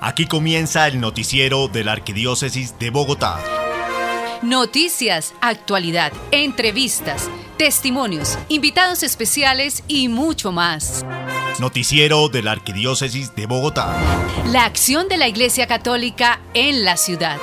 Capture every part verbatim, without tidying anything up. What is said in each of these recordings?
Aquí comienza el noticiero de la Arquidiócesis de Bogotá. Noticias, actualidad, entrevistas, testimonios, invitados especiales y mucho más. Noticiero de la Arquidiócesis de Bogotá. La acción de la Iglesia Católica en la ciudad.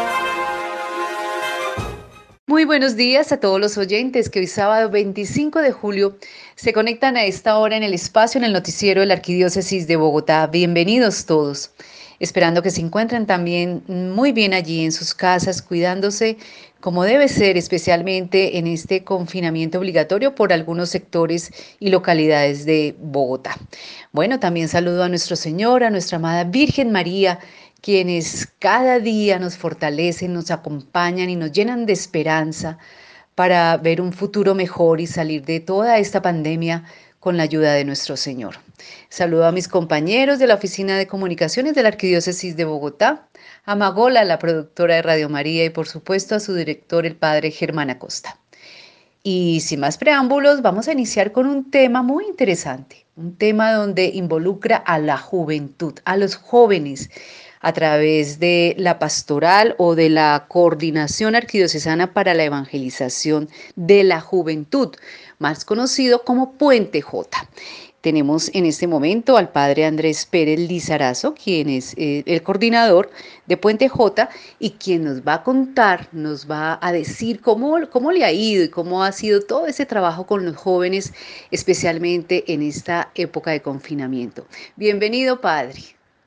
Muy buenos días a todos los oyentes que hoy sábado veinticinco de julio se conectan a esta hora en el espacio en el noticiero de la Arquidiócesis de Bogotá. Bienvenidos todos. Esperando que se encuentren también muy bien allí en sus casas, cuidándose como debe ser, especialmente en este confinamiento obligatorio por algunos sectores y localidades de Bogotá. Bueno, también saludo a nuestro Señor, a nuestra amada Virgen María, quienes cada día nos fortalecen, nos acompañan y nos llenan de esperanza para ver un futuro mejor y salir de toda esta pandemia con la ayuda de nuestro Señor. Saludo a mis compañeros de la Oficina de Comunicaciones de la Arquidiócesis de Bogotá, a Magola, la productora de Radio María, y por supuesto a su director, el padre Germán Acosta. Y sin más preámbulos, vamos a iniciar con un tema muy interesante, un tema donde involucra a la juventud, a los jóvenes, a través de la pastoral o de la Coordinación Arquidiocesana para la Evangelización de la Juventud, más conocido como Puente J. Tenemos en este momento al padre Andrés Pérez Lizarazo, quien es eh, el coordinador de Puente J y quien nos va a contar, nos va a decir cómo, cómo le ha ido y cómo ha sido todo ese trabajo con los jóvenes, especialmente en esta época de confinamiento. Bienvenido, padre.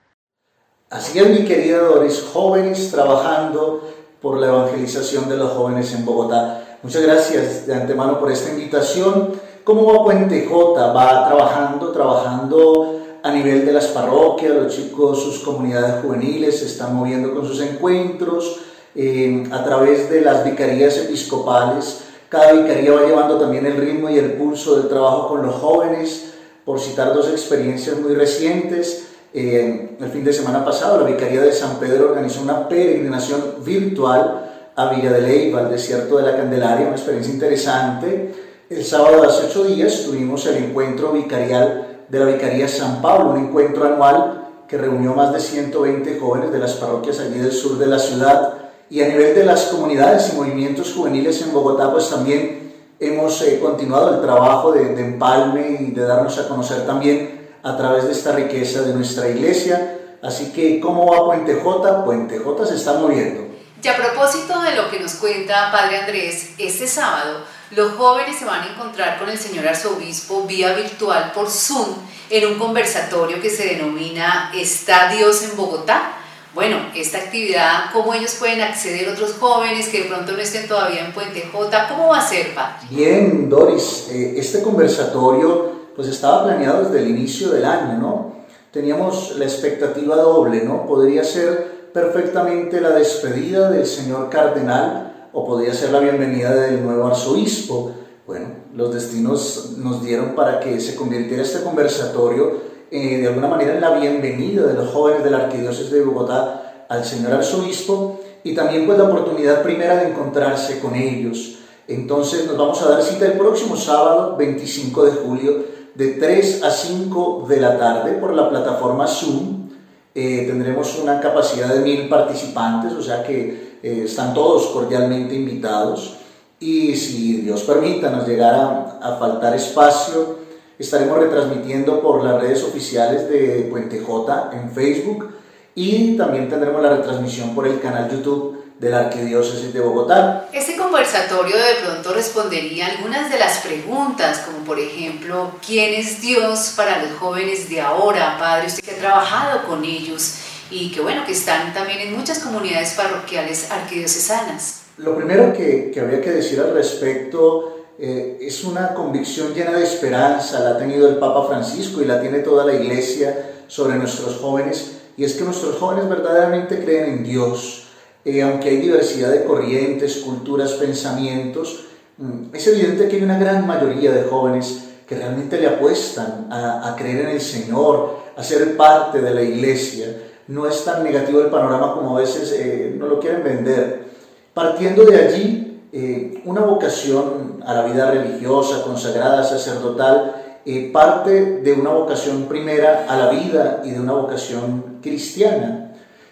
Así es, mi querida Doris, jóvenes trabajando por la evangelización de los jóvenes en Bogotá. Muchas gracias de antemano por esta invitación. ¿Cómo va Puente J? Va trabajando, trabajando a nivel de las parroquias, los chicos, sus comunidades juveniles se están moviendo con sus encuentros, eh, a través de las vicarías episcopales. Cada vicaría va llevando también el ritmo y el pulso del trabajo con los jóvenes, por citar dos experiencias muy recientes. Eh, el fin de semana pasado, la Vicaría de San Pedro organizó una peregrinación virtual a Villa de Leyva, al desierto de la Candelaria, una experiencia interesante. El sábado de hace ocho días tuvimos el encuentro vicarial de la Vicaría San Pablo, un encuentro anual que reunió más de ciento veinte jóvenes de las parroquias allí del sur de la ciudad. Y a nivel de las comunidades y movimientos juveniles en Bogotá, pues también hemos eh, continuado el trabajo de, de empalme y de darnos a conocer también a través de esta riqueza de nuestra iglesia. Así que, ¿cómo va Puente J? Puente J se está moviendo. Y a propósito de lo que nos cuenta Padre Andrés, este sábado los jóvenes se van a encontrar con el señor arzobispo vía virtual por Zoom en un conversatorio que se denomina ¿Está Dios en Bogotá? Bueno, esta actividad, ¿cómo ellos pueden acceder, otros jóvenes que de pronto no estén todavía en Puente J? ¿Cómo va a ser, Padre? Bien, Doris, eh, este conversatorio pues estaba planeado desde el inicio del año, ¿no? Teníamos la expectativa doble, ¿no? Podría ser perfectamente la despedida del señor cardenal o podría ser la bienvenida del nuevo arzobispo. Bueno, los destinos nos dieron para que se convirtiera este conversatorio eh, de alguna manera en la bienvenida de los jóvenes de la Arquidiócesis de Bogotá al señor arzobispo y también pues la oportunidad primera de encontrarse con ellos. Entonces nos vamos a dar cita el próximo sábado, veinticinco de julio, de tres a cinco de la tarde por la plataforma Zoom. Eh, tendremos una capacidad de mil participantes, o sea que eh, están todos cordialmente invitados. Y si Dios permita nos llegara a faltar espacio, estaremos retransmitiendo por las redes oficiales de Puente J en Facebook y también tendremos la retransmisión por el canal YouTube de la Arquidiócesis de Bogotá. Este conversatorio de pronto respondería algunas de las preguntas, como por ejemplo, ¿quién es Dios para los jóvenes de ahora, Padre? Usted que ha trabajado con ellos y que bueno, que están también en muchas comunidades parroquiales arquidiocesanas. Lo primero que, que habría que decir al respecto eh, es una convicción llena de esperanza, la ha tenido el Papa Francisco y la tiene toda la Iglesia sobre nuestros jóvenes, y es que nuestros jóvenes verdaderamente creen en Dios. Eh, aunque hay diversidad de corrientes, culturas, pensamientos, es evidente que hay una gran mayoría de jóvenes que realmente le apuestan a, a creer en el Señor, a ser parte de la iglesia. No es tan negativo el panorama como a veces eh, nos lo quieren vender. Partiendo de allí, eh, una vocación a la vida religiosa, consagrada, sacerdotal, eh, parte de una vocación primera a la vida y de una vocación cristiana.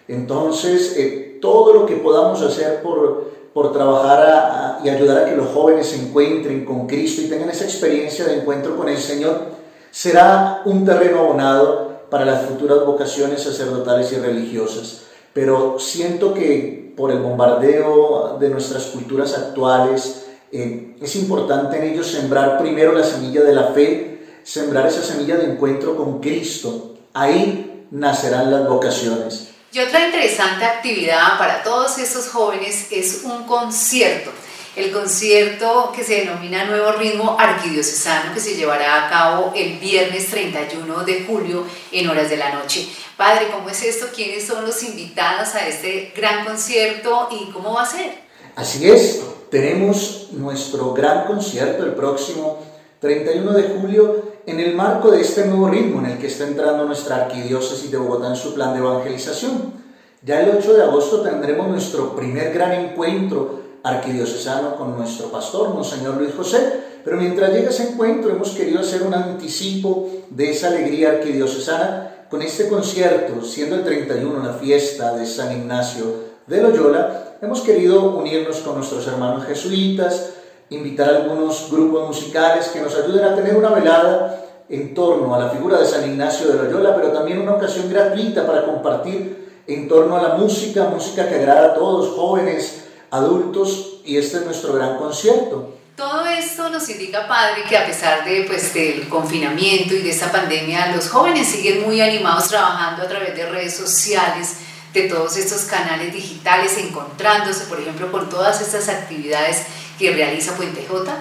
Entonces, eh, todo lo que podamos hacer por, por trabajar a, a, y ayudar a que los jóvenes se encuentren con Cristo y tengan esa experiencia de encuentro con el Señor, será un terreno abonado para las futuras vocaciones sacerdotales y religiosas. Pero siento que por el bombardeo de nuestras culturas actuales, eh, es importante en ellos sembrar primero la semilla de la fe, sembrar esa semilla de encuentro con Cristo. Ahí nacerán las vocaciones. Y otra interesante actividad para todos estos jóvenes es un concierto. El concierto que se denomina Nuevo Ritmo Arquidiocesano, que se llevará a cabo el viernes treinta y uno de julio en horas de la noche. Padre, ¿cómo es esto? ¿Quiénes son los invitados a este gran concierto y cómo va a ser? Así es, tenemos nuestro gran concierto el próximo treinta y uno de julio en el marco de este nuevo ritmo en el que está entrando nuestra Arquidiócesis de Bogotá en su plan de evangelización. Ya el ocho de agosto tendremos nuestro primer gran encuentro arquidiocesano con nuestro pastor, Monseñor Luis José, pero mientras llega ese encuentro hemos querido hacer un anticipo de esa alegría arquidiocesana con este concierto, siendo el treinta y uno la fiesta de San Ignacio de Loyola. Hemos querido unirnos con nuestros hermanos jesuitas, invitar a algunos grupos musicales que nos ayuden a tener una velada en torno a la figura de San Ignacio de Loyola, pero también una ocasión gratuita para compartir en torno a la música, música que agrada a todos, jóvenes, adultos, y este es nuestro gran concierto. Todo esto nos indica, Padre, que a pesar de, pues, del confinamiento y de esta pandemia, los jóvenes siguen muy animados trabajando a través de redes sociales, de todos estos canales digitales, encontrándose, por ejemplo, con todas estas actividades que realiza Puente Jota.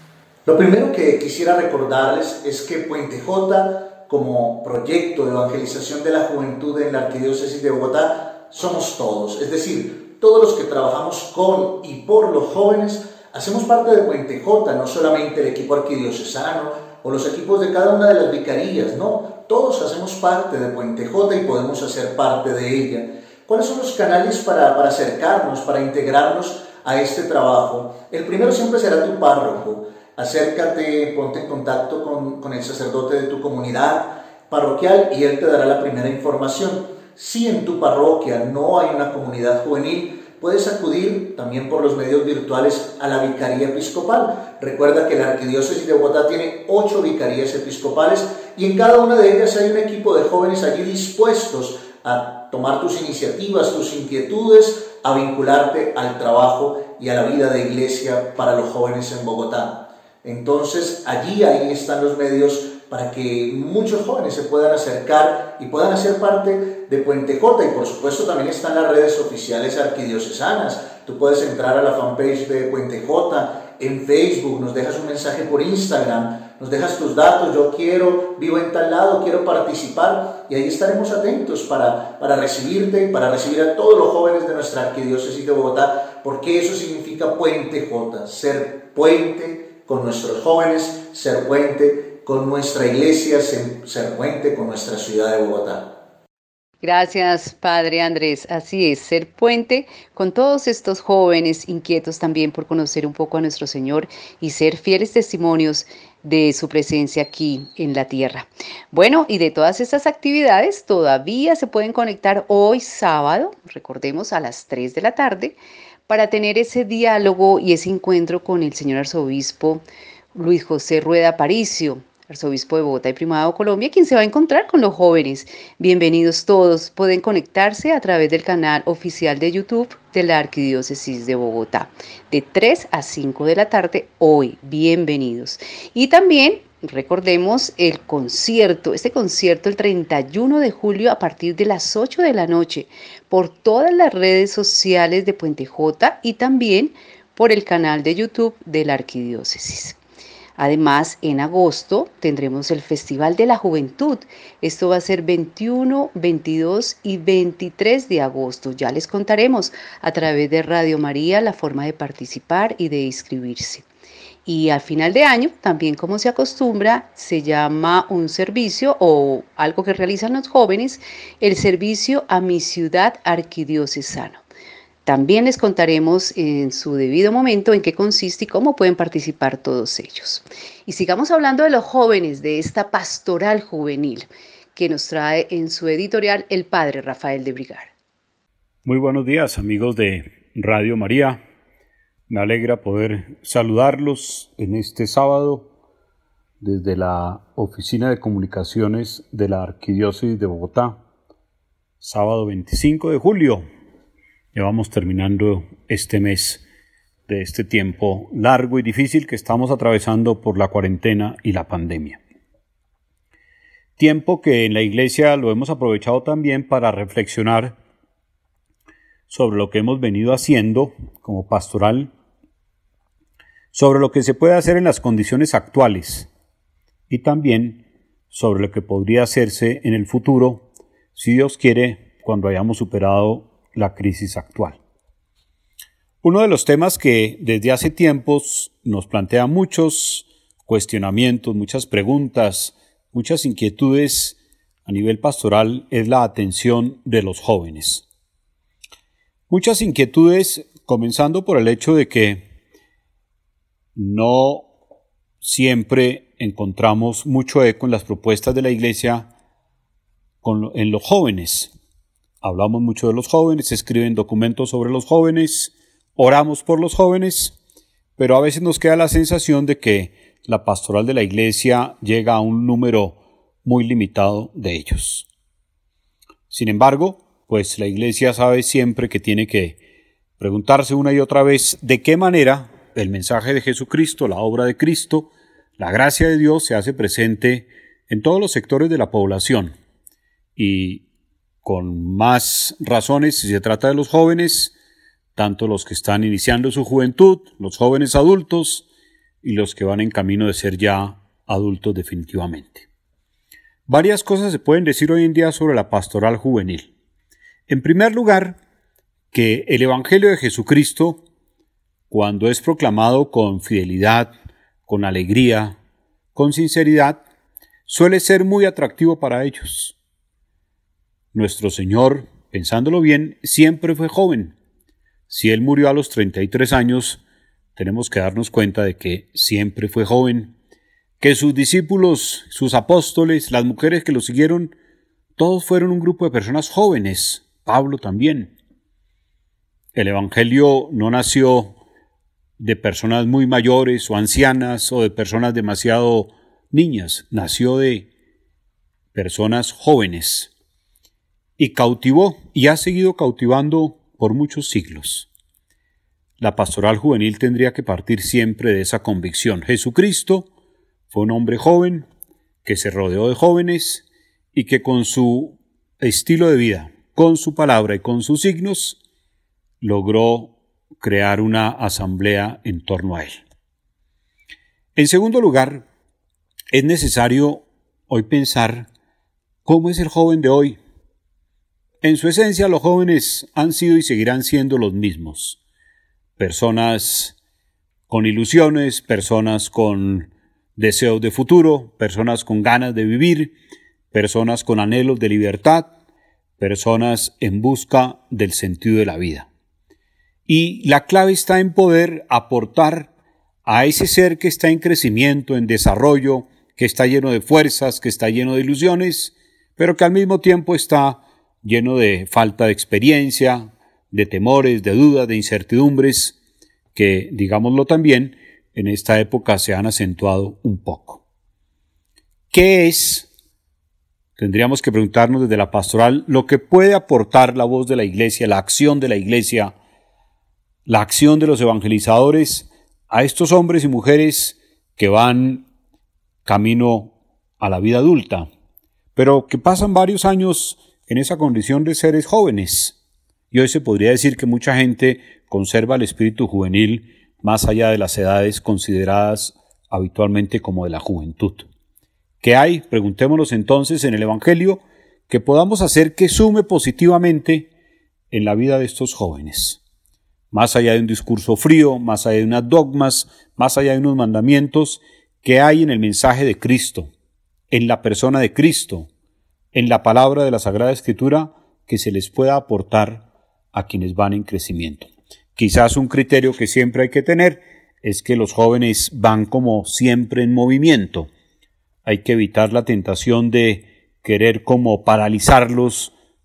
Lo primero que quisiera recordarles es que Puente Jota, como proyecto de evangelización de la juventud en la Arquidiócesis de Bogotá, somos todos, es decir, todos los que trabajamos con y por los jóvenes, hacemos parte de Puente Jota, no solamente el equipo arquidiocesano o los equipos de cada una de las vicarías, no, todos hacemos parte de Puente Jota y podemos hacer parte de ella. ¿Cuáles son los canales para, para acercarnos, para integrarnos a este trabajo? El primero siempre será tu párroco. Acércate, ponte en contacto con, con el sacerdote de tu comunidad parroquial y él te dará la primera información. Si en tu parroquia no hay una comunidad juvenil, puedes acudir también por los medios virtuales a la Vicaría Episcopal. Recuerda que la Arquidiócesis de Bogotá tiene ocho vicarías episcopales y en cada una de ellas hay un equipo de jóvenes allí dispuestos a tomar tus iniciativas, tus inquietudes, a vincularte al trabajo y a la vida de iglesia para los jóvenes en Bogotá. Entonces, allí ahí están los medios para que muchos jóvenes se puedan acercar y puedan hacer parte de Puente Jota. Y por supuesto también están las redes oficiales arquidiocesanas. Tú puedes entrar a la fanpage de Puente Jota en Facebook, nos dejas un mensaje por Instagram, nos dejas tus datos, yo quiero, vivo en tal lado, quiero participar, y ahí estaremos atentos para, para recibirte, para recibir a todos los jóvenes de nuestra Arquidiócesis de Bogotá, porque eso significa Puente Jota, ser puente con nuestros jóvenes, ser puente con nuestra iglesia, ser, ser puente con nuestra ciudad de Bogotá. Gracias, Padre Andrés. Así es, ser puente con todos estos jóvenes inquietos también por conocer un poco a nuestro Señor y ser fieles testimonios de su presencia aquí en la tierra. Bueno, y de todas estas actividades todavía se pueden conectar hoy sábado, recordemos a las tres de la tarde, para tener ese diálogo y ese encuentro con el señor arzobispo Luis José Rueda Aparicio, arzobispo de Bogotá y Primado, Colombia, quien se va a encontrar con los jóvenes. Bienvenidos todos. Pueden conectarse a través del canal oficial de YouTube de la Arquidiócesis de Bogotá, de tres a cinco de la tarde hoy. Bienvenidos. Y también recordemos el concierto, este concierto el treinta y uno de julio a partir de las ocho de la noche por todas las redes sociales de Puente Jota y también por el canal de YouTube de la Arquidiócesis. Además, en agosto tendremos el Festival de la Juventud. Esto va a ser veintiuno, veintidós y veintitrés de agosto. Ya les contaremos a través de Radio María la forma de participar y de inscribirse. Y al final de año, también como se acostumbra, se llama un servicio o algo que realizan los jóvenes, el servicio a mi ciudad arquidiocesano. También les contaremos en su debido momento en qué consiste y cómo pueden participar todos ellos. Y sigamos hablando de los jóvenes, de esta pastoral juvenil que nos trae en su editorial el padre Rafael de Brigar. Muy buenos días, amigos de Radio María. Me alegra poder saludarlos en este sábado desde la Oficina de Comunicaciones de la Arquidiócesis de Bogotá. Sábado veinticinco de julio. Ya vamos terminando este mes de este tiempo largo y difícil que estamos atravesando por la cuarentena y la pandemia. Tiempo que en la Iglesia lo hemos aprovechado también para reflexionar sobre lo que hemos venido haciendo como pastoral, sobre lo que se puede hacer en las condiciones actuales y también sobre lo que podría hacerse en el futuro, si Dios quiere, cuando hayamos superado la crisis actual. Uno de los temas que desde hace tiempos nos plantea muchos cuestionamientos, muchas preguntas, muchas inquietudes a nivel pastoral es la atención de los jóvenes. Muchas inquietudes, comenzando por el hecho de que no siempre encontramos mucho eco en las propuestas de la Iglesia con, en los jóvenes. Hablamos mucho de los jóvenes, se escriben documentos sobre los jóvenes, oramos por los jóvenes, pero a veces nos queda la sensación de que la pastoral de la Iglesia llega a un número muy limitado de ellos. Sin embargo, pues la Iglesia sabe siempre que tiene que preguntarse una y otra vez de qué manera el mensaje de Jesucristo, la obra de Cristo, la gracia de Dios se hace presente en todos los sectores de la población. Y con más razones si se trata de los jóvenes, tanto los que están iniciando su juventud, los jóvenes adultos y los que van en camino de ser ya adultos definitivamente. Varias cosas se pueden decir hoy en día sobre la pastoral juvenil. En primer lugar, que el Evangelio de Jesucristo, cuando es proclamado con fidelidad, con alegría, con sinceridad, suele ser muy atractivo para ellos. Nuestro Señor, pensándolo bien, siempre fue joven. Si Él murió a los treinta y tres años, tenemos que darnos cuenta de que siempre fue joven, que sus discípulos, sus apóstoles, las mujeres que lo siguieron, todos fueron un grupo de personas jóvenes. Pablo también. El Evangelio no nació de personas muy mayores o ancianas o de personas demasiado niñas, nació de personas jóvenes y cautivó y ha seguido cautivando por muchos siglos. La pastoral juvenil tendría que partir siempre de esa convicción. Jesucristo fue un hombre joven que se rodeó de jóvenes y que con su estilo de vida, con su palabra y con sus signos, logró crear una asamblea en torno a él. En segundo lugar, es necesario hoy pensar cómo es el joven de hoy. En su esencia, los jóvenes han sido y seguirán siendo los mismos. Personas con ilusiones, personas con deseos de futuro, personas con ganas de vivir, personas con anhelos de libertad, personas en busca del sentido de la vida. Y la clave está en poder aportar a ese ser que está en crecimiento, en desarrollo, que está lleno de fuerzas, que está lleno de ilusiones, pero que al mismo tiempo está lleno de falta de experiencia, de temores, de dudas, de incertidumbres, que, digámoslo también, en esta época se han acentuado un poco. ¿Qué es? Tendríamos que preguntarnos desde la pastoral lo que puede aportar la voz de la Iglesia, la acción de la Iglesia, la acción de los evangelizadores a estos hombres y mujeres que van camino a la vida adulta, pero que pasan varios años en esa condición de seres jóvenes. Y hoy se podría decir que mucha gente conserva el espíritu juvenil más allá de las edades consideradas habitualmente como de la juventud. ¿Qué hay? Preguntémonos entonces en el Evangelio que podamos hacer que sume positivamente en la vida de estos jóvenes. Más allá de un discurso frío, más allá de unas dogmas, más allá de unos mandamientos, ¿qué hay en el mensaje de Cristo, en la persona de Cristo, en la palabra de la Sagrada Escritura que se les pueda aportar a quienes van en crecimiento? Quizás un criterio que siempre hay que tener es que los jóvenes van como siempre en movimiento. Hay que evitar la tentación de querer como paralizarlos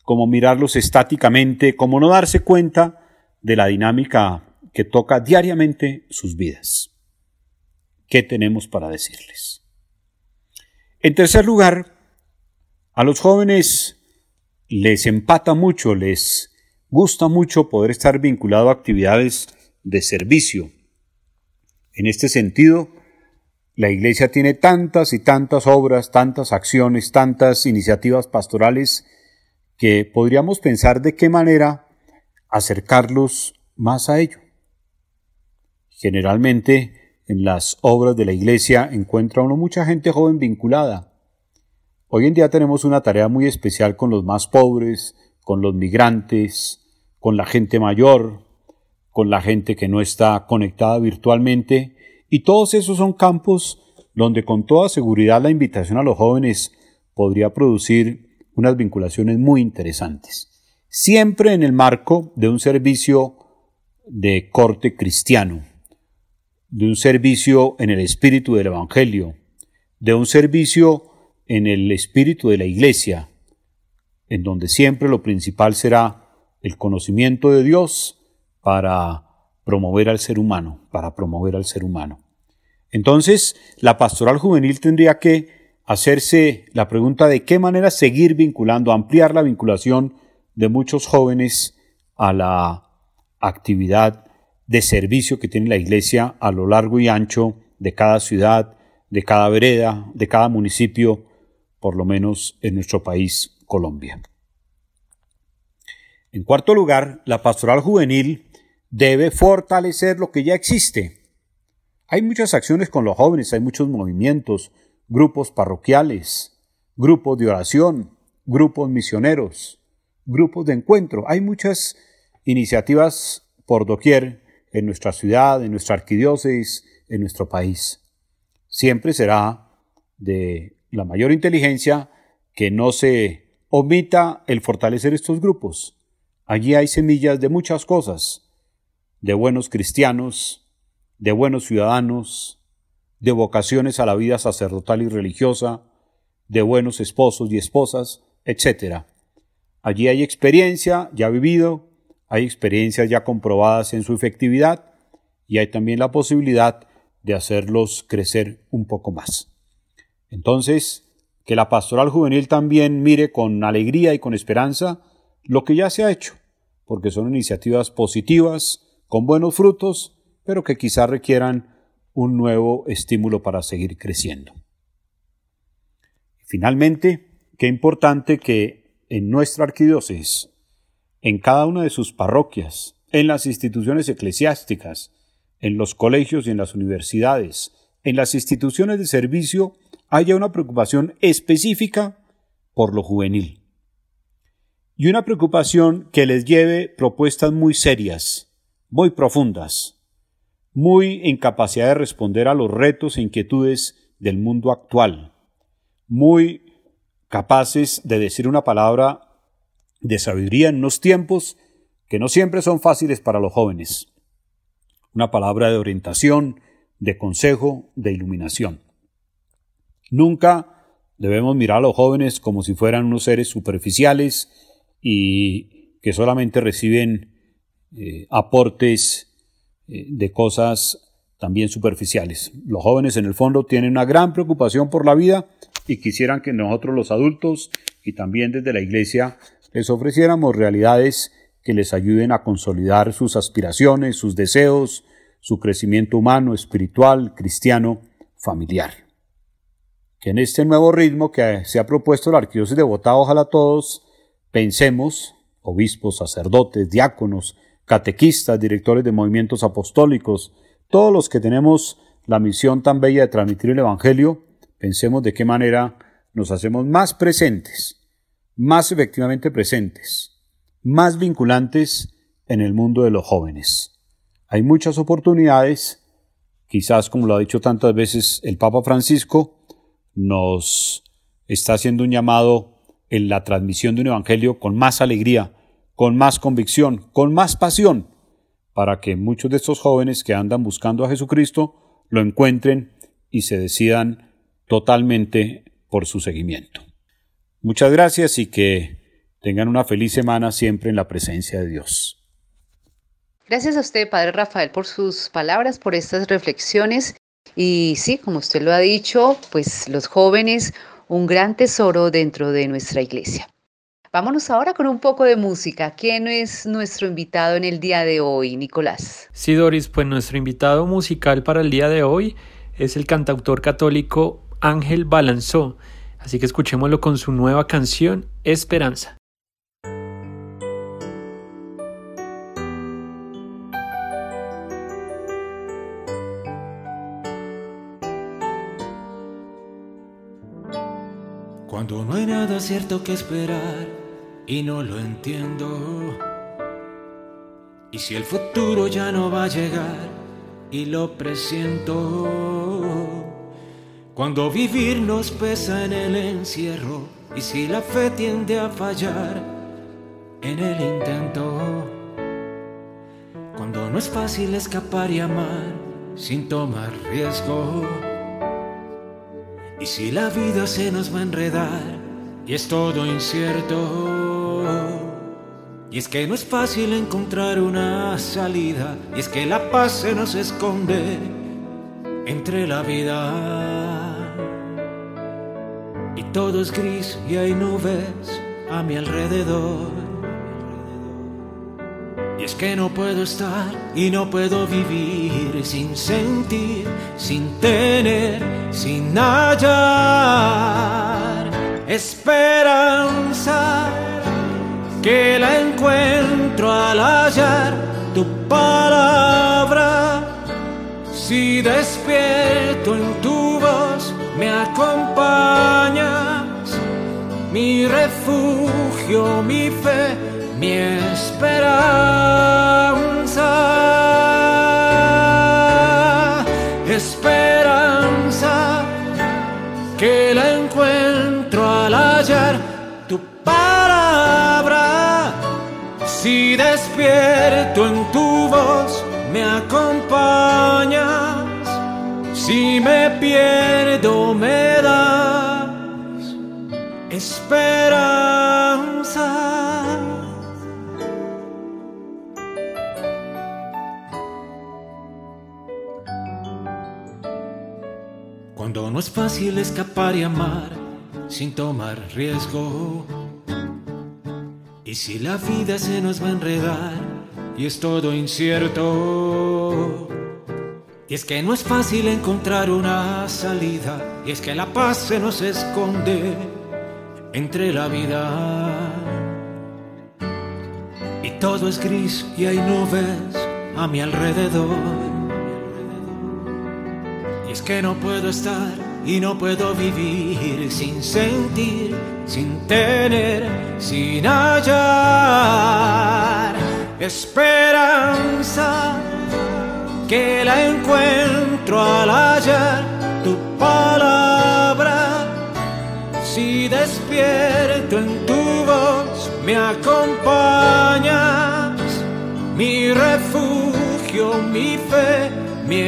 como mirarlos estáticamente, como no darse cuenta de la dinámica que toca diariamente sus vidas. ¿Qué tenemos para decirles? En tercer lugar, a los jóvenes les empata mucho, les gusta mucho poder estar vinculado a actividades de servicio. En este sentido, la Iglesia tiene tantas y tantas obras, tantas acciones, tantas iniciativas pastorales que podríamos pensar de qué manera acercarlos más a ello. Generalmente, en las obras de la Iglesia encuentra uno mucha gente joven vinculada. Hoy en día tenemos una tarea muy especial con los más pobres, con los migrantes, con la gente mayor, con la gente que no está conectada virtualmente, y todos esos son campos donde con toda seguridad la invitación a los jóvenes podría producir unas vinculaciones muy interesantes. Siempre en el marco de un servicio de corte cristiano, de un servicio en el espíritu del Evangelio, de un servicio en el espíritu de la Iglesia, en donde siempre lo principal será el conocimiento de Dios para promover al ser humano, para promover al ser humano. Entonces, la pastoral juvenil tendría que hacerse la pregunta de qué manera seguir vinculando, ampliar la vinculación de muchos jóvenes a la actividad de servicio que tiene la Iglesia a lo largo y ancho de cada ciudad, de cada vereda, de cada municipio, por lo menos en nuestro país, Colombia. En cuarto lugar, la pastoral juvenil debe fortalecer lo que ya existe. Hay muchas acciones con los jóvenes, hay muchos movimientos, grupos parroquiales, grupos de oración, grupos misioneros, grupos de encuentro. Hay muchas iniciativas por doquier en nuestra ciudad, en nuestra arquidiócesis, en nuestro país. Siempre será de la mayor inteligencia que no se omita el fortalecer estos grupos. Allí hay semillas de muchas cosas, de buenos cristianos, de buenos ciudadanos, de vocaciones a la vida sacerdotal y religiosa, de buenos esposos y esposas, etcétera. Allí hay experiencia ya vivido, hay experiencias ya comprobadas en su efectividad y hay también la posibilidad de hacerlos crecer un poco más. Entonces, que la pastoral juvenil también mire con alegría y con esperanza lo que ya se ha hecho, porque son iniciativas positivas, con buenos frutos, pero que quizá requieran un nuevo estímulo para seguir creciendo. Finalmente, qué importante que en nuestra arquidiócesis, en cada una de sus parroquias, en las instituciones eclesiásticas, en los colegios y en las universidades, en las instituciones de servicio, haya una preocupación específica por lo juvenil. Y una preocupación que les lleve propuestas muy serias, muy profundas, muy en capacidad de responder a los retos e inquietudes del mundo actual, muy capaces de decir una palabra de sabiduría en unos tiempos que no siempre son fáciles para los jóvenes. Una palabra de orientación, de consejo, de iluminación. Nunca debemos mirar a los jóvenes como si fueran unos seres superficiales y que solamente reciben eh, aportes eh, de cosas también superficiales. Los jóvenes en el fondo tienen una gran preocupación por la vida y quisieran que nosotros los adultos y también desde la Iglesia les ofreciéramos realidades que les ayuden a consolidar sus aspiraciones, sus deseos, su crecimiento humano, espiritual, cristiano, familiar. Que en este nuevo ritmo que se ha propuesto la Arquidiócesis de Bogotá, ojalá todos pensemos, obispos, sacerdotes, diáconos, catequistas, directores de movimientos apostólicos, todos los que tenemos la misión tan bella de transmitir el Evangelio, pensemos de qué manera nos hacemos más presentes, más efectivamente presentes, más vinculantes en el mundo de los jóvenes. Hay muchas oportunidades, quizás como lo ha dicho tantas veces el Papa Francisco, nos está haciendo un llamado en la transmisión de un evangelio con más alegría, con más convicción, con más pasión, para que muchos de estos jóvenes que andan buscando a Jesucristo lo encuentren y se decidan totalmente por su seguimiento. Muchas gracias y que Tengan una feliz semana siempre en la presencia de Dios. Gracias a usted, Padre Rafael, por sus palabras, por estas reflexiones. Y sí, como usted lo ha dicho, pues los jóvenes, un gran tesoro dentro de nuestra iglesia. Vámonos ahora con un poco de música. ¿Quién es nuestro invitado en el día de hoy, Nicolás? Sí, Doris, pues nuestro invitado musical para el día de hoy es el cantautor católico Ángel Balanzó. Así que escuchémoslo con su nueva canción, Esperanza. Cuando no hay nada cierto que esperar y no lo entiendo, y si el futuro ya no va a llegar y lo presiento, cuando vivir nos pesa en el encierro y si la fe tiende a fallar en el intento, cuando no es fácil escapar y amar sin tomar riesgo, y si la vida se nos va a enredar y es todo incierto, y es que no es fácil encontrar una salida, y es que la paz se nos esconde entre la vida, y todo es gris y hay nubes a mi alrededor. Y es que no puedo estar y no puedo vivir sin sentir, sin tener, sin hallar esperanza, que la encuentro al hallar tu palabra. Si despierto en tu voz me acompañas, mi refugio, mi fe, mi esperanza, esperanza, que la encuentro al hallar tu palabra. Si despierto en tu voz me acompañas, si me pierdo me das esperanza. Cuando no es fácil escapar y amar sin tomar riesgo, y si la vida se nos va a enredar y es todo incierto, y es que no es fácil encontrar una salida, y es que la paz se nos esconde entre la vida, y todo es gris y hay nubes a mi alrededor. Es que no puedo estar y no puedo vivir sin sentir, sin tener, sin hallar esperanza, que la encuentro al hallar tu palabra. Si despierto en tu voz me acompañas, mi refugio, mi fe, mi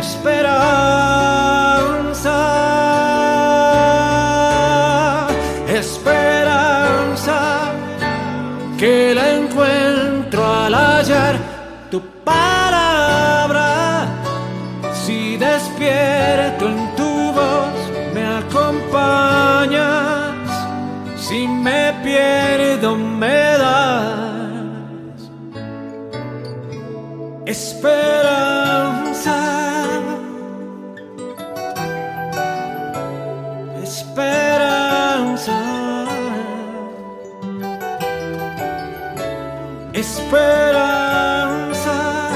esperanza, esperanza, que la encuentro al hallar tu palabra. Si despierto en tu voz me acompañas, si me pierdo me das esperanza, esperanza, esperanza.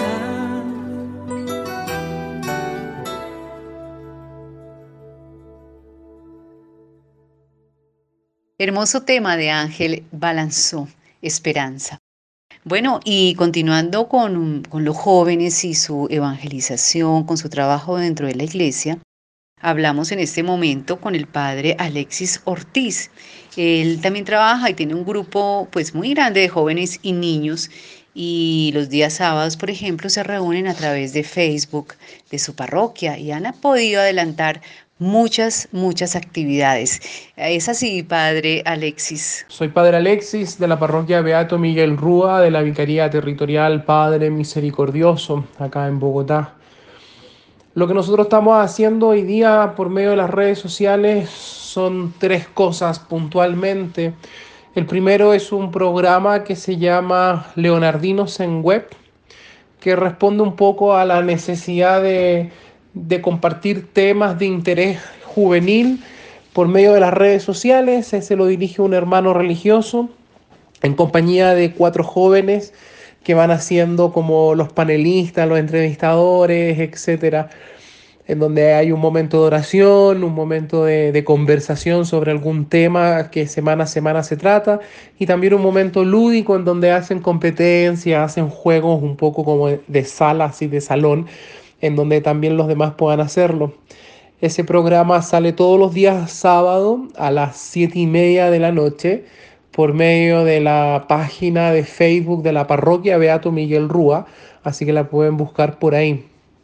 Hermoso tema de Ángel Balanzó, esperanza. Bueno, y continuando con, con los jóvenes y su evangelización, con su trabajo dentro de la iglesia, hablamos en este momento con el padre Alexis Ortiz. Él también trabaja y tiene un grupo pues muy grande de jóvenes y niños, y los días sábados, por ejemplo, se reúnen a través de Facebook de su parroquia y han podido adelantar muchas, muchas actividades. Es así, padre Alexis. Soy padre Alexis de la parroquia Beato Miguel Rúa de la Vicaría Territorial Padre Misericordioso acá en Bogotá. Lo que nosotros estamos haciendo hoy día por medio de las redes sociales son tres cosas puntualmente. El primero es un programa que se llama Leonardinos en Web, que responde un poco a la necesidad de, de compartir temas de interés juvenil por medio de las redes sociales. Ese lo dirige un hermano religioso en compañía de cuatro jóvenes que van haciendo como los panelistas, los entrevistadores, etcétera, en donde hay un momento de oración, un momento de, de conversación sobre algún tema que semana a semana se trata, y también un momento lúdico en donde hacen competencias, hacen juegos un poco como de sala, así de salón, en donde también los demás puedan hacerlo. Ese programa sale todos los días sábado a las siete y media de la noche por medio de la página de Facebook de la parroquia Beato Miguel Rúa, así que la pueden buscar por ahí.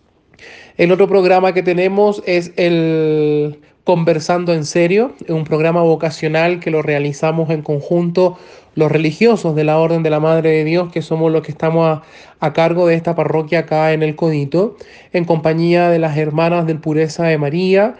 El otro programa que tenemos es el Conversando en Serio, un programa vocacional que lo realizamos en conjunto los religiosos de la Orden de la Madre de Dios, que somos los que estamos a, a cargo de esta parroquia acá en el Codito, en compañía de las hermanas del Pureza de María,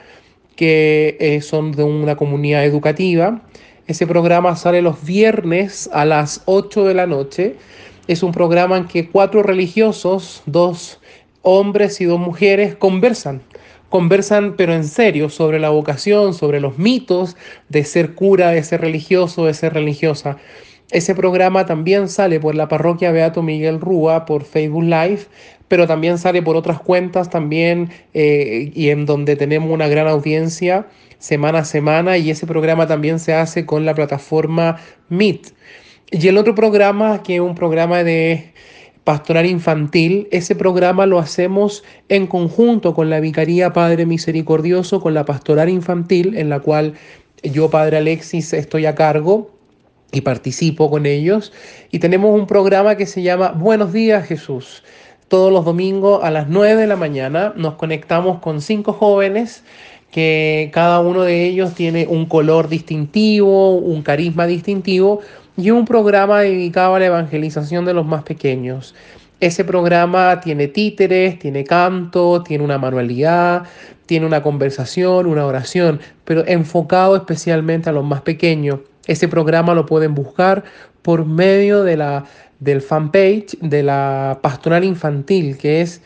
que eh, son de una comunidad educativa. Ese programa sale los viernes a las ocho de la noche. Es un programa en que cuatro religiosos, dos hombres y dos mujeres, conversan. Conversan, pero en serio, sobre la vocación, sobre los mitos de ser cura, de ser religioso, de ser religiosa. Ese programa también sale por la parroquia Beato Miguel Rúa, por Facebook Live, pero también sale por otras cuentas también, eh, y en donde tenemos una gran audiencia semana a semana, y ese programa también se hace con la plataforma Meet. Y el otro programa, que es un programa de pastoral infantil, ese programa lo hacemos en conjunto con la Vicaría Padre Misericordioso, con la pastoral infantil, en la cual yo, padre Alexis, estoy a cargo y participo con ellos. Y tenemos un programa que se llama Buenos Días Jesús. Todos los domingos a las nueve de la mañana nos conectamos con cinco jóvenes que cada uno de ellos tiene un color distintivo, un carisma distintivo, y un programa dedicado a la evangelización de los más pequeños. Ese programa tiene títeres, tiene canto, tiene una manualidad, tiene una conversación, una oración, pero enfocado especialmente a los más pequeños. Ese programa lo pueden buscar por medio de la, del fanpage de la pastoral infantil, que es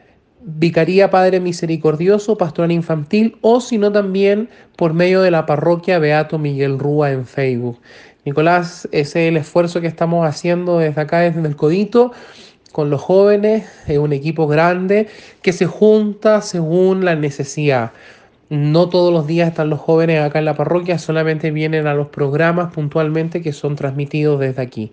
Vicaría Padre Misericordioso, pastoral infantil, o si no también por medio de la parroquia Beato Miguel Rúa en Facebook. Nicolás, ese es el esfuerzo que estamos haciendo desde acá, desde el Codito, con los jóvenes. Es un equipo grande que se junta según la necesidad. No todos los días están los jóvenes acá en la parroquia, solamente vienen a los programas puntualmente que son transmitidos desde aquí.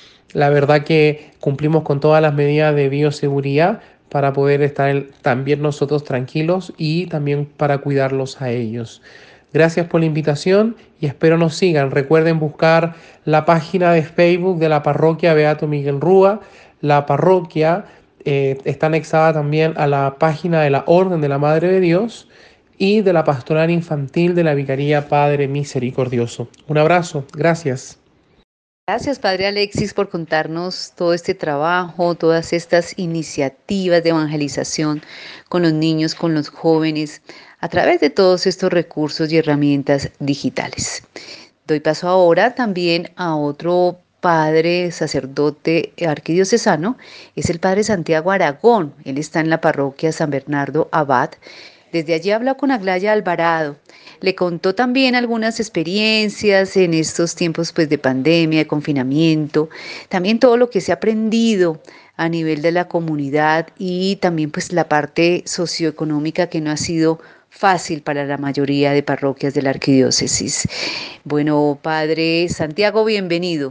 La verdad que cumplimos con todas las medidas de bioseguridad para poder estar también nosotros tranquilos y también para cuidarlos a ellos. Gracias por la invitación y espero nos sigan. Recuerden buscar la página de Facebook de la parroquia Beato Miguel Rúa. La parroquia eh, está anexada también a la página de la Orden de la Madre de Dios y de la Pastoral Infantil de la Vicaría Padre Misericordioso. Un abrazo, gracias. Gracias, padre Alexis, por contarnos todo este trabajo, todas estas iniciativas de evangelización con los niños, con los jóvenes, a través de todos estos recursos y herramientas digitales. Doy paso ahora también a otro padre sacerdote arquidiocesano, es el padre Santiago Aragón. Él está en la parroquia San Bernardo Abad. Desde allí habla con Aglaya Alvarado. Le contó también algunas experiencias en estos tiempos pues, de pandemia, de confinamiento, también todo lo que se ha aprendido a nivel de la comunidad y también pues, la parte socioeconómica que no ha sido fácil para la mayoría de parroquias de la arquidiócesis. Bueno, padre Santiago, bienvenido.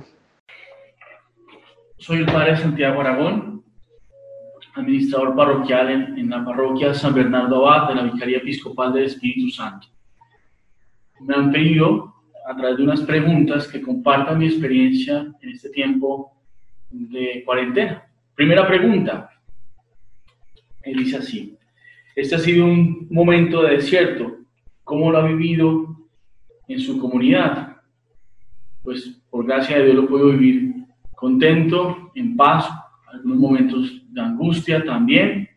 Soy el padre Santiago Aragón, administrador parroquial en, en la parroquia San Bernardo Abad de la Vicaría Episcopal del Espíritu Santo. Me han pedido, a través de unas preguntas, que comparta mi experiencia en este tiempo de cuarentena. Primera pregunta, él dice así: este ha sido un momento de desierto, cómo lo ha vivido en su comunidad. Pues por gracia de Dios lo he podido vivir contento, en paz, algunos momentos de angustia también,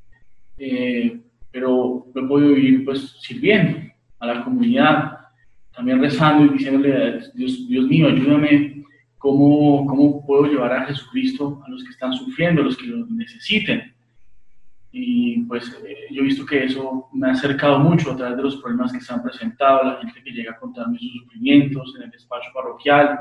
eh, pero lo he podido vivir pues sirviendo a la comunidad, también rezando y diciéndole a Dios, Dios mío, ayúdame, ¿cómo, cómo puedo llevar a Jesucristo a los que están sufriendo, a los que lo necesiten? Y pues eh, yo he visto que eso me ha acercado mucho a través de los problemas que se han presentado, la gente que llega a contarme sus sufrimientos en el despacho parroquial,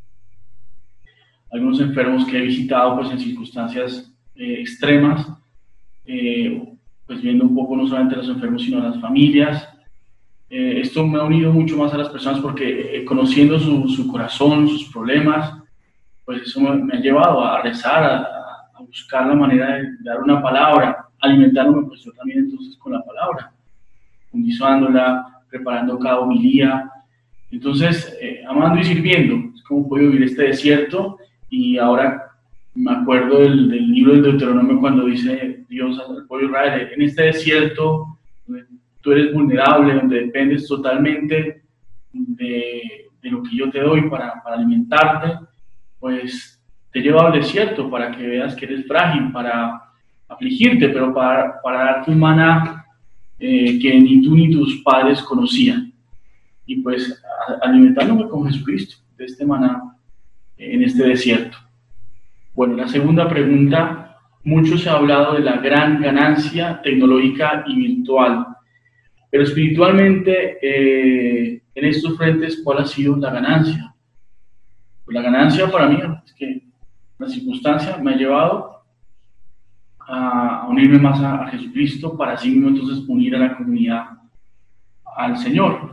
algunos enfermos que he visitado pues en circunstancias eh, extremas, eh, pues viendo un poco no solamente a los enfermos sino a las familias. Eh, esto me ha unido mucho más a las personas porque eh, conociendo su, su corazón, sus problemas, pues eso me, me ha llevado a rezar, a, a buscar la manera de dar una palabra, alimentándome pues yo también entonces con la palabra, fundizándola, preparando cada homilía. Entonces, eh, amando y sirviendo, es como puedo vivir este desierto. Y ahora me acuerdo del, del libro del Deuteronomio cuando dice Dios al pueblo de Israel, en este desierto donde tú eres vulnerable, donde dependes totalmente de, de lo que yo te doy para, para alimentarte, pues te llevo al desierto para que veas que eres frágil, para afligirte, pero para, para darte un maná eh, que ni tú ni tus padres conocían. Y pues a, alimentándome con Jesucristo, de este maná en este desierto. Bueno, la segunda pregunta, mucho se ha hablado de la gran ganancia tecnológica y virtual, pero espiritualmente eh, en estos frentes, ¿cuál ha sido la ganancia? Pues la ganancia para mí es que la circunstancia me ha llevado a, a unirme más a, a Jesucristo para así mismo entonces unir a la comunidad al Señor,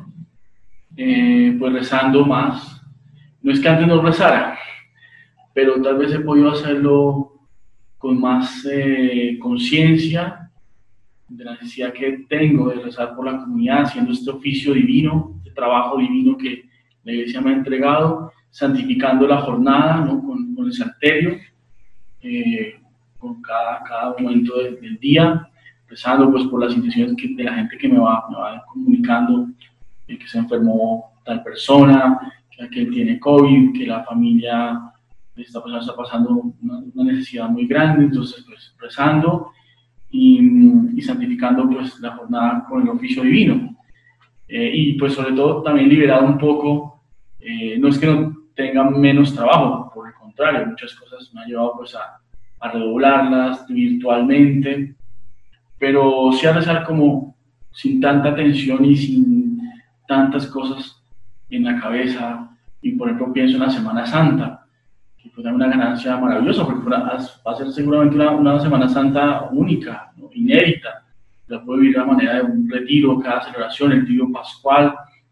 eh, pues rezando más. No es que antes no rezara, pero tal vez he podido hacerlo con más eh, conciencia de la necesidad que tengo de rezar por la comunidad, haciendo este oficio divino, este trabajo divino que la Iglesia me ha entregado, santificando la jornada, ¿no? con, con el salterio, eh, con cada, cada momento de, del día, rezando pues, por las intenciones que, de la gente que me va, me va comunicando, eh, que se enfermó tal persona, que tiene COVID, que la familia de esta persona está pasando una, una necesidad muy grande, entonces pues rezando y, y santificando pues la jornada con el oficio divino. Eh, y pues sobre todo también liberado un poco, eh, no es que no tenga menos trabajo, por el contrario, muchas cosas me han llevado pues a, a redoblarlas virtualmente, pero sí a rezar como sin tanta tensión y sin tantas cosas en la cabeza. Y por ejemplo pienso en la Semana Santa, que fue una ganancia maravillosa, porque va a ser seguramente una, una Semana Santa única, ¿no? Inédita. La puedo vivir de la manera de un retiro, cada celebración, el trío pascual,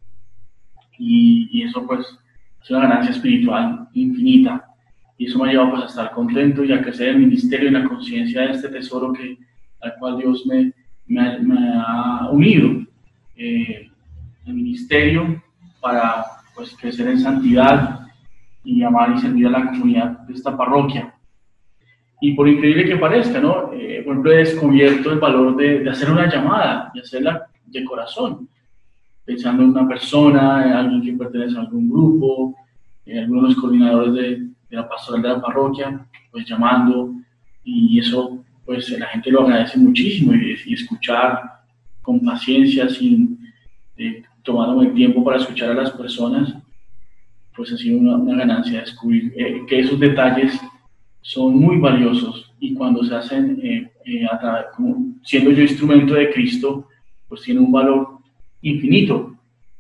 y, y eso pues es una ganancia espiritual infinita. Y eso me ha llevado pues a estar contento y a crecer en el ministerio, en la conciencia de este tesoro que, al cual Dios me, me, ha, me ha unido. Eh, el ministerio para pues crecer en santidad y amar y servir a la comunidad de esta parroquia. Y por increíble que parezca, ¿no? Eh, por ejemplo, he descubierto el valor de, de hacer una llamada y hacerla de corazón, pensando en una persona, en alguien que pertenece a algún grupo, en algunos de los coordinadores de, de la pastoral de la parroquia, pues llamando, y eso, pues la gente lo agradece muchísimo, y, y escuchar con paciencia, sin eh, tomándome el tiempo para escuchar a las personas, pues ha sido una, una ganancia descubrir eh, que esos detalles son muy valiosos, y cuando se hacen eh, eh, a través, como siendo yo instrumento de Cristo, pues tiene un valor infinito.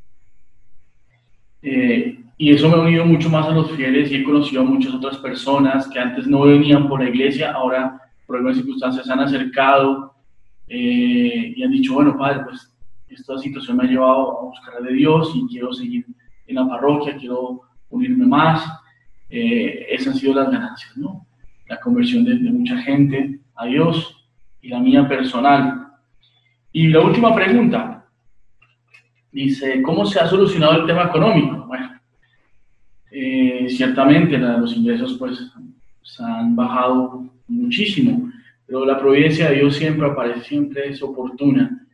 Eh, y eso me ha unido mucho más a los fieles, y he conocido a muchas otras personas que antes no venían por la iglesia, ahora por algunas circunstancias se han acercado eh, y han dicho, bueno, padre, pues esta situación me ha llevado a buscar de Dios y quiero seguir en la parroquia, quiero unirme más. Eh, esas han sido las ganancias, ¿no? La conversión de, de mucha gente a Dios y la mía personal. Y la última pregunta dice, ¿cómo se ha solucionado el tema económico? Bueno, eh, ciertamente la, los ingresos pues se han bajado muchísimo, pero la providencia de Dios siempre aparece, siempre es oportuna.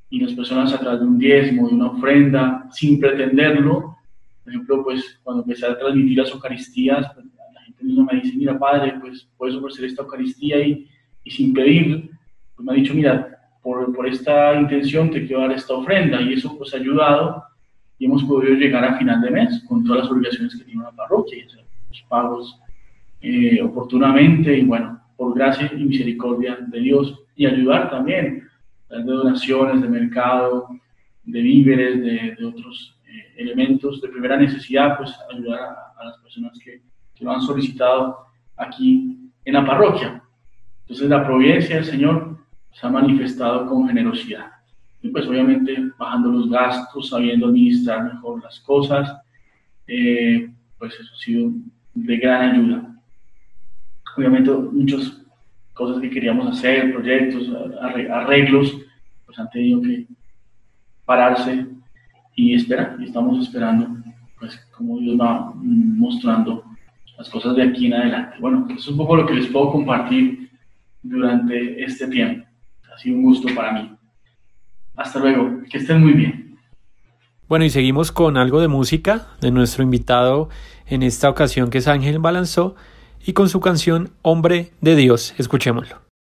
y las personas a través de un diezmo, de una ofrenda, sin pretenderlo. Por ejemplo, pues cuando empecé a transmitir las Eucaristías, pues, la gente misma me dice, mira padre, pues puedes ofrecer esta Eucaristía y, y sin pedir, pues me ha dicho, mira, por, por esta intención te quiero dar esta ofrenda, y eso pues ha ayudado y hemos podido llegar a final de mes con todas las obligaciones que tiene una parroquia y hacer los pagos eh, oportunamente y bueno, por gracia y misericordia de Dios, y ayudar también de donaciones, de mercado, de víveres, de, de otros eh, elementos de primera necesidad, pues ayudar a, a las personas que, que lo han solicitado aquí en la parroquia. Entonces la providencia del Señor se ha manifestado con generosidad. Y pues obviamente bajando los gastos, sabiendo administrar mejor las cosas, eh, pues eso ha sido de gran ayuda. Obviamente muchas cosas que queríamos hacer, proyectos, arreglos, pues han tenido que pararse y esperar, y estamos esperando pues cómo Dios va mostrando las cosas de aquí en adelante. Bueno, eso es un poco lo que les puedo compartir durante este tiempo. Ha sido un gusto para mí. Hasta luego, que estén muy bien. Bueno, y seguimos con algo de música de nuestro invitado en esta ocasión, que es Ángel Balanzó, y con su canción Hombre de Dios. Escuchémoslo.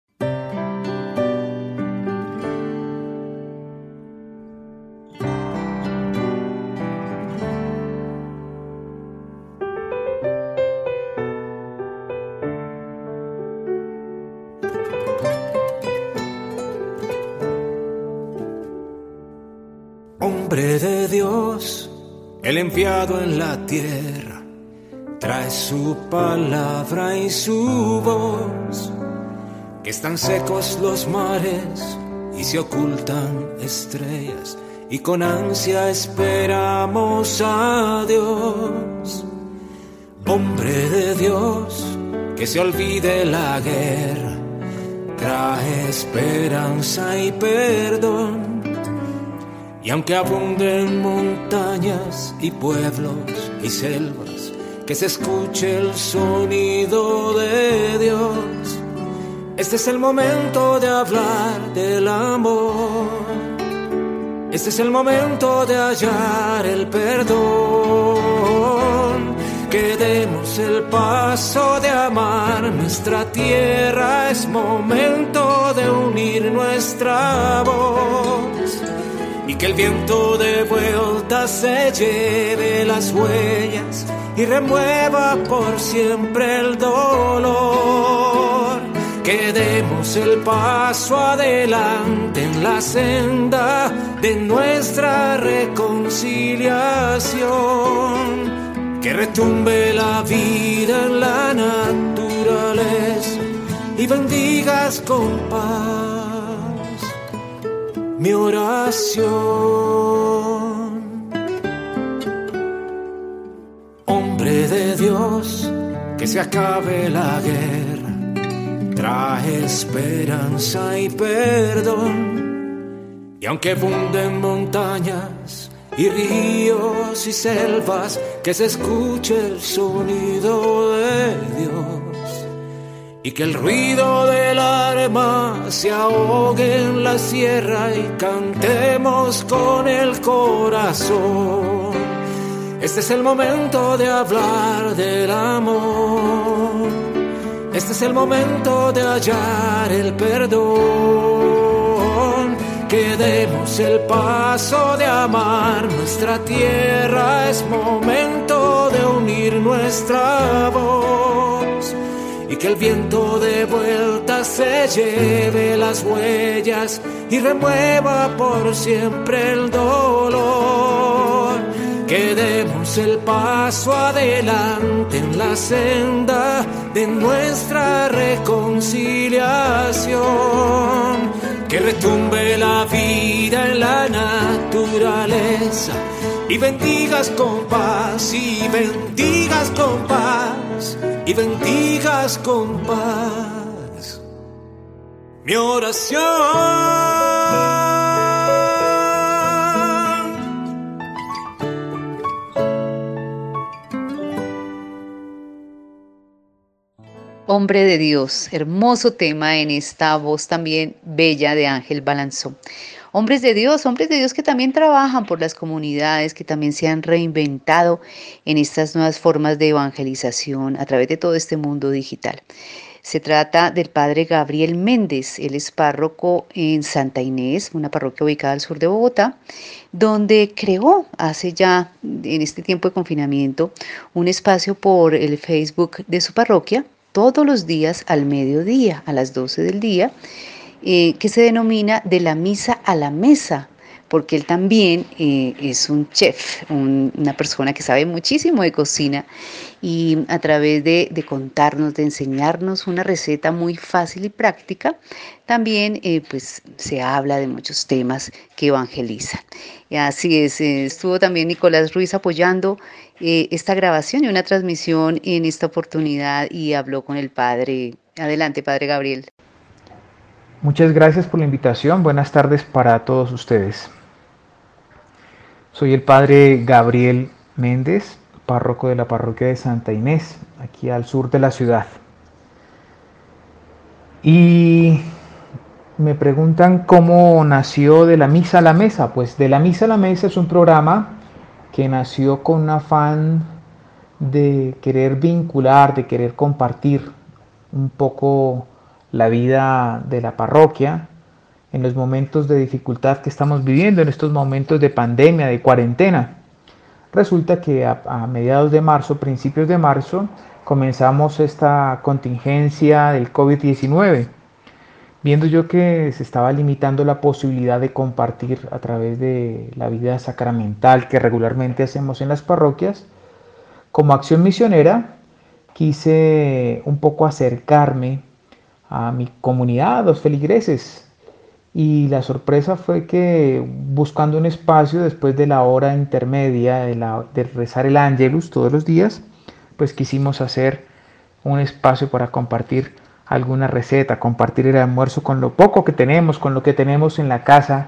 Hombre de Dios, el enviado en la tierra, trae su palabra y su voz, que están secos los mares y se ocultan estrellas, y con ansia esperamos a Dios. Hombre de Dios, que se olvide la guerra, trae esperanza y perdón. Y aunque abunden montañas y pueblos y selvas, que se escuche el sonido de Dios. Este es el momento de hablar del amor. Este es el momento de hallar el perdón. Que demos el paso de amar nuestra tierra. Es momento de unir nuestra voz. Y que el viento de vuelta se lleve las huellas y remueva por siempre el dolor. Que demos el paso adelante en la senda de nuestra reconciliación. Que retumbe la vida en la naturaleza y bendigas con paz mi oración. Hombre de Dios, que se acabe la guerra, trae esperanza y perdón. Y aunque abunden montañas y ríos y selvas, que se escuche el sonido de Dios. Y que el ruido del arma se ahogue en la sierra y cantemos con el corazón. Este es el momento de hablar del amor. Este es el momento de hallar el perdón. Que demos el paso de amar nuestra tierra. Es momento de unir nuestra voz. Y que el viento de vuelta se lleve las huellas y remueva por siempre el dolor. Que demos el paso adelante en la senda de nuestra reconciliación. Que retumbe la vida en la naturaleza y bendigas con paz, y bendigas con paz, y bendigas con paz mi oración. Hombre de Dios, hermoso tema en esta voz también bella de Ángel Balanzó. hombres de Dios, hombres de Dios que también trabajan por las comunidades, que también se han reinventado en estas nuevas formas de evangelización a través de todo este mundo digital. Se trata del padre Gabriel Méndez. Él es párroco en Santa Inés, una parroquia ubicada al sur de Bogotá, donde creó hace ya, en este tiempo de confinamiento, un espacio por el Facebook de su parroquia, todos los días al mediodía, a las doce del día, eh, que se denomina De la Misa a la Mesa, porque él también eh, es un chef, un, una persona que sabe muchísimo de cocina y a través de, de contarnos, de enseñarnos una receta muy fácil y práctica, también eh, pues se habla de muchos temas que evangelizan. Y así es, eh, estuvo también Nicolás Ruiz apoyando eh, esta grabación y una transmisión en esta oportunidad y habló con el padre. Adelante, padre Gabriel. Muchas gracias por la invitación. Buenas tardes para todos ustedes. Soy el padre Gabriel Méndez, párroco de la parroquia de Santa Inés, aquí al sur de la ciudad. Y me preguntan cómo nació De la Misa a la Mesa. Pues De la Misa a la Mesa es un programa que nació con un afán de querer vincular, de querer compartir un poco la vida de la parroquia en los momentos de dificultad que estamos viviendo, en estos momentos de pandemia, de cuarentena. Resulta que a, a mediados de marzo, principios de marzo, comenzamos esta contingencia del COVID diecinueve, viendo yo que se estaba limitando la posibilidad de compartir a través de la vida sacramental que regularmente hacemos en las parroquias. Como acción misionera, quise un poco acercarme a mi comunidad, a los feligreses, y la sorpresa fue que buscando un espacio después de la hora intermedia de, la, de rezar el Ángelus todos los días, pues quisimos hacer un espacio para compartir alguna receta, compartir el almuerzo con lo poco que tenemos, con lo que tenemos en la casa,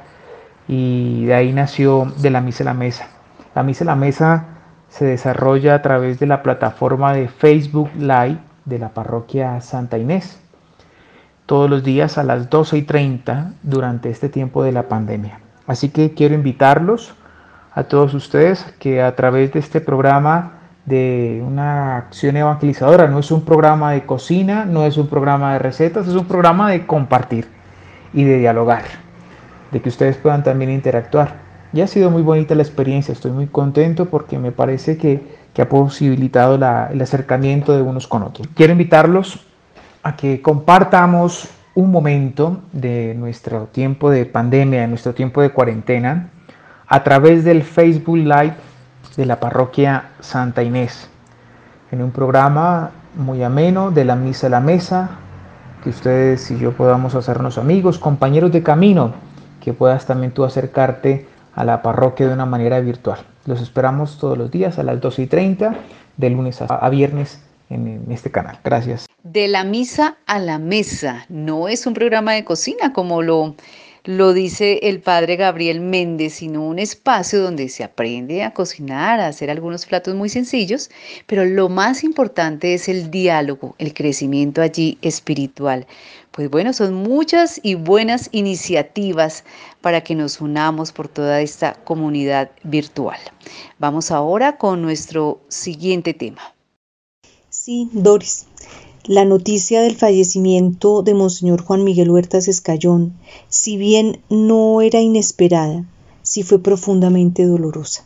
y de ahí nació De la Misa a la Mesa. La Misa a la Mesa se desarrolla a través de la plataforma de Facebook Live de la parroquia Santa Inés, todos los días a las doce y treinta durante este tiempo de la pandemia. Así que quiero invitarlos a todos ustedes que a través de este programa de una acción evangelizadora, no es un programa de cocina, no es un programa de recetas, es un programa de compartir y de dialogar, de que ustedes puedan también interactuar. Y ha sido muy bonita la experiencia, estoy muy contento porque me parece que, que ha posibilitado la, el acercamiento de unos con otros. Quiero invitarlos a que compartamos un momento de nuestro tiempo de pandemia, de nuestro tiempo de cuarentena, a través del Facebook Live de la parroquia Santa Inés, en un programa muy ameno, De la Misa a la Mesa, que ustedes y yo podamos hacernos amigos, compañeros de camino, que puedas también tú acercarte a la parroquia de una manera virtual. Los esperamos todos los días a las doce y treinta, de lunes a viernes, en este canal. Gracias. De la Misa a la Mesa no es un programa de cocina como lo, lo dice el padre Gabriel Méndez, sino un espacio donde se aprende a cocinar, a hacer algunos platos muy sencillos, pero lo más importante es el diálogo, el crecimiento allí espiritual. Pues bueno, son muchas y buenas iniciativas para que nos unamos por toda esta comunidad virtual. Vamos ahora con nuestro siguiente tema. Sí, Doris, la noticia del fallecimiento de Monseñor Juan Miguel Huertas Escayón, si bien no era inesperada, sí fue profundamente dolorosa.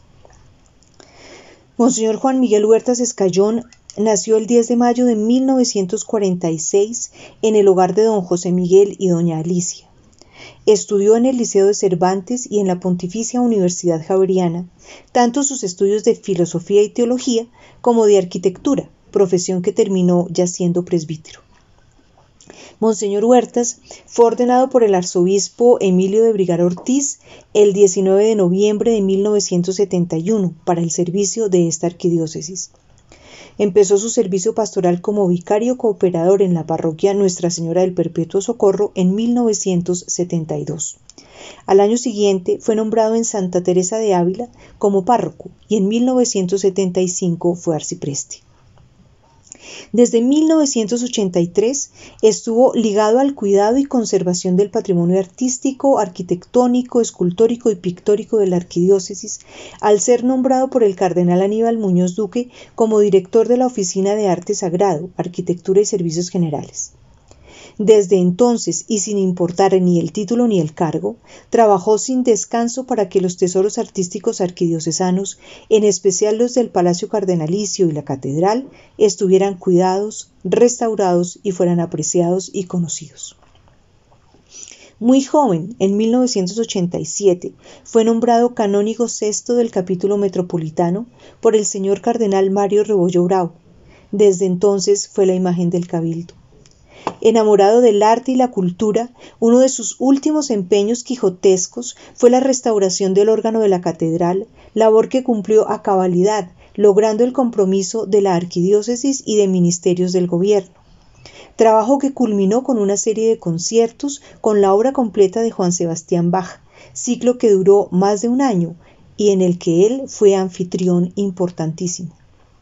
Monseñor Juan Miguel Huertas Escayón nació el diez de mayo de mil novecientos cuarenta y seis en el hogar de don José Miguel y doña Alicia. Estudió en el Liceo de Cervantes y en la Pontificia Universidad Javeriana, tanto sus estudios de filosofía y teología como de arquitectura, profesión que terminó ya siendo presbítero. Monseñor Huertas fue ordenado por el arzobispo Emilio de Brigar Ortiz el diecinueve de noviembre de mil novecientos setenta y uno para el servicio de esta arquidiócesis. Empezó su servicio pastoral como vicario cooperador en la parroquia Nuestra Señora del Perpetuo Socorro en mil novecientos setenta y dos. Al año siguiente fue nombrado en Santa Teresa de Ávila como párroco y en mil novecientos setenta y cinco fue arcipreste. Desde mil novecientos ochenta y tres estuvo ligado al cuidado y conservación del patrimonio artístico, arquitectónico, escultórico y pictórico de la arquidiócesis, al ser nombrado por el cardenal Aníbal Muñoz Duque como director de la Oficina de Arte Sagrado, Arquitectura y Servicios Generales. Desde entonces, y sin importar ni el título ni el cargo, trabajó sin descanso para que los tesoros artísticos arquidiocesanos, en especial los del Palacio Cardenalicio y la Catedral, estuvieran cuidados, restaurados y fueran apreciados y conocidos. Muy joven, en mil novecientos ochenta y siete, fue nombrado canónigo sexto del capítulo metropolitano por el señor cardenal Mario Rebollo Bravo. Desde entonces fue la imagen del cabildo. Enamorado del arte y la cultura, uno de sus últimos empeños quijotescos fue la restauración del órgano de la catedral, labor que cumplió a cabalidad, logrando el compromiso de la arquidiócesis y de ministerios del gobierno. Trabajo que culminó con una serie de conciertos con la obra completa de Juan Sebastián Bach, ciclo que duró más de un año y en el que él fue anfitrión importantísimo.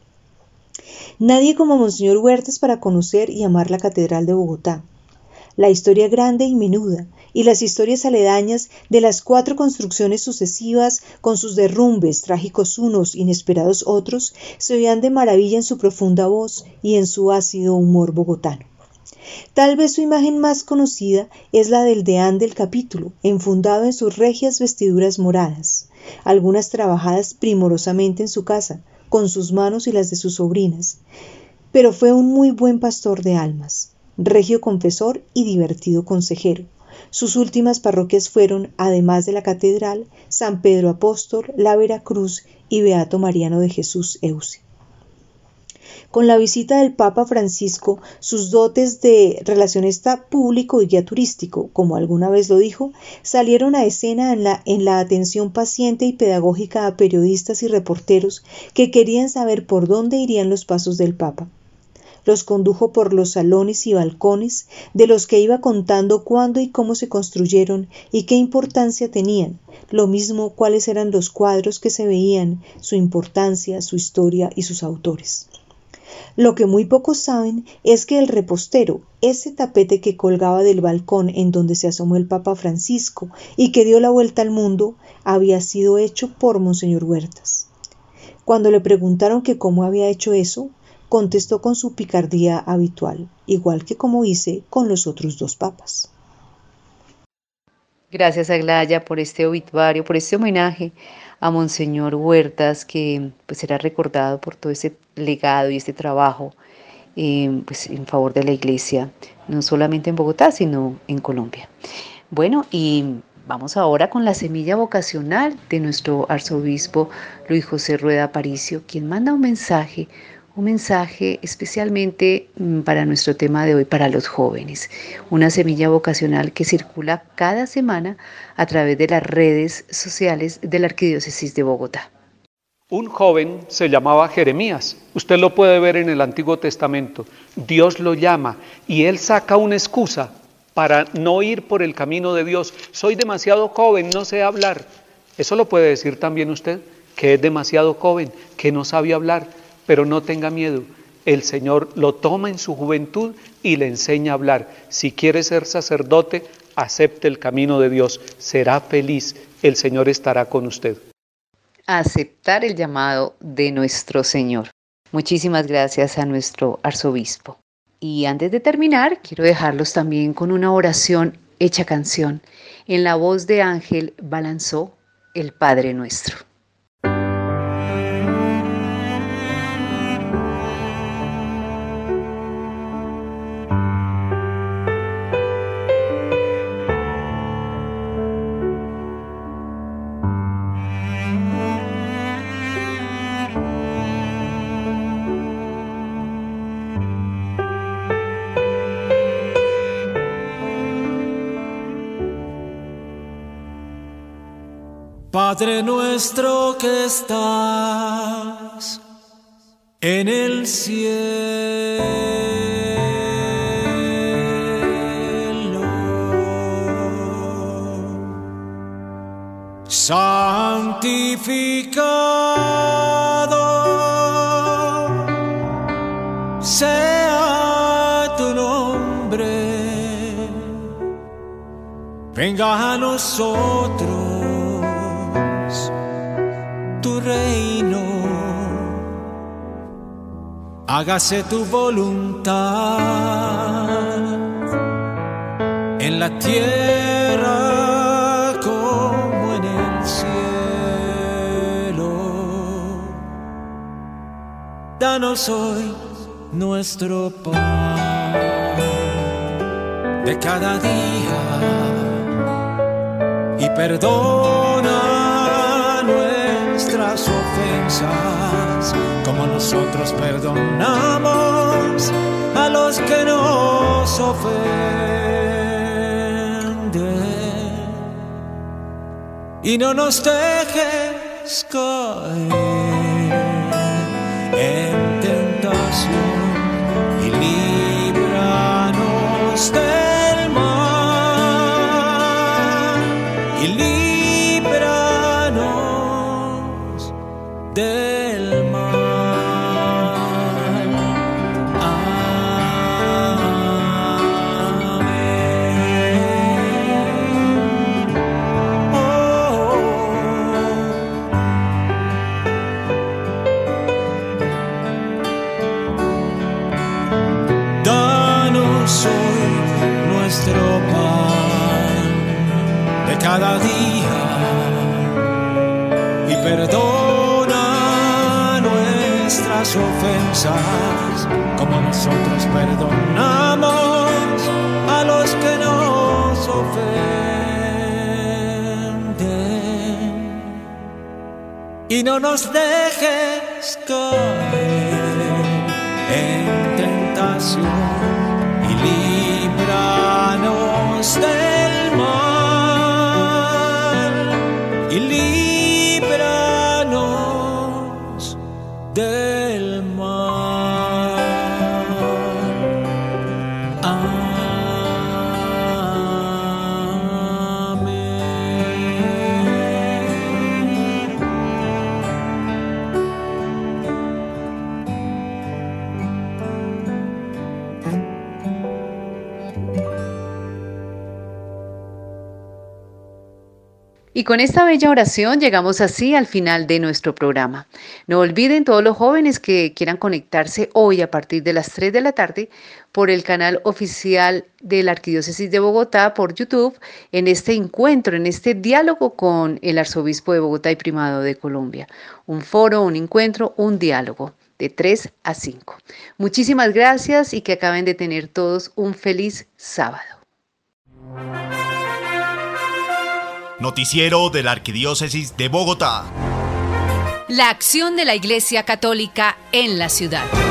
Nadie como Monseñor Huertas para conocer y amar la Catedral de Bogotá. La historia grande y menuda, y las historias aledañas de las cuatro construcciones sucesivas, con sus derrumbes, trágicos unos, inesperados otros, se oían de maravilla en su profunda voz y en su ácido humor bogotano. Tal vez su imagen más conocida es la del deán del capítulo, enfundado en sus regias vestiduras moradas, algunas trabajadas primorosamente en su casa, con sus manos y las de sus sobrinas, pero fue un muy buen pastor de almas, regio confesor y divertido consejero. Sus últimas parroquias fueron, además de la catedral, San Pedro Apóstol, la Veracruz y Beato Mariano de Jesús Eusi. Con la visita del Papa Francisco, sus dotes de relacionista público y guía turístico, como alguna vez lo dijo, salieron a escena en la, en la atención paciente y pedagógica a periodistas y reporteros que querían saber por dónde irían los pasos del Papa. Los condujo por los salones y balcones, de los que iba contando cuándo y cómo se construyeron y qué importancia tenían, lo mismo cuáles eran los cuadros que se veían, su importancia, su historia y sus autores. Lo que muy pocos saben es que el repostero, ese tapete que colgaba del balcón en donde se asomó el Papa Francisco y que dio la vuelta al mundo, había sido hecho por Monseñor Huertas. Cuando le preguntaron que cómo había hecho eso, contestó con su picardía habitual, igual que como hice con los otros dos papas. Gracias, Aglaya, por este obituario, por este homenaje a Monseñor Huertas, que pues será recordado por todo ese legado y este trabajo eh, pues, en favor de la Iglesia, no solamente en Bogotá, sino en Colombia. Bueno, y vamos ahora con la semilla vocacional de nuestro arzobispo Luis José Rueda Aparicio, quien manda un mensaje, un mensaje especialmente para nuestro tema de hoy, para los jóvenes. Una semilla vocacional que circula cada semana a través de las redes sociales de la Arquidiócesis de Bogotá. Un joven se llamaba Jeremías. Usted lo puede ver en el Antiguo Testamento. Dios lo llama y él saca una excusa para no ir por el camino de Dios. Soy demasiado joven, no sé hablar. Eso lo puede decir también usted, que es demasiado joven, que no sabe hablar. Pero no tenga miedo, el Señor lo toma en su juventud y le enseña a hablar. Si quiere ser sacerdote, acepte el camino de Dios, será feliz, el Señor estará con usted. Aceptar el llamado de nuestro Señor. Muchísimas gracias a nuestro arzobispo. Y antes de terminar, quiero dejarlos también con una oración hecha canción, en la voz de Ángel Balanzó, el Padre Nuestro. Padre nuestro que estás en el cielo, santificado sea tu nombre, venga a nosotros tu reino, hágase tu voluntad en la tierra como en el cielo. Danos hoy nuestro pan de cada día y perdona nuestras ofensas como nosotros perdonamos a los que nos ofenden, y no nos dejes caer en tentación y líbranos del mal, y líbranos del mal. Nuestro pan de cada día y perdona nuestras ofensas como nosotros perdonamos a los que nos ofenden, y no nos dejes caer en tentación y líbranos del mal, y líbranos del mal. Y con esta bella oración llegamos así al final de nuestro programa. No olviden todos los jóvenes que quieran conectarse hoy a partir de las tres de la tarde por el canal oficial de la Arquidiócesis de Bogotá por YouTube en este encuentro, en este diálogo con el Arzobispo de Bogotá y Primado de Colombia. Un foro, un encuentro, un diálogo de tres a cinco. Muchísimas gracias y que acaben de tener todos un feliz sábado. Noticiero de la Arquidiócesis de Bogotá. La acción de la Iglesia Católica en la ciudad.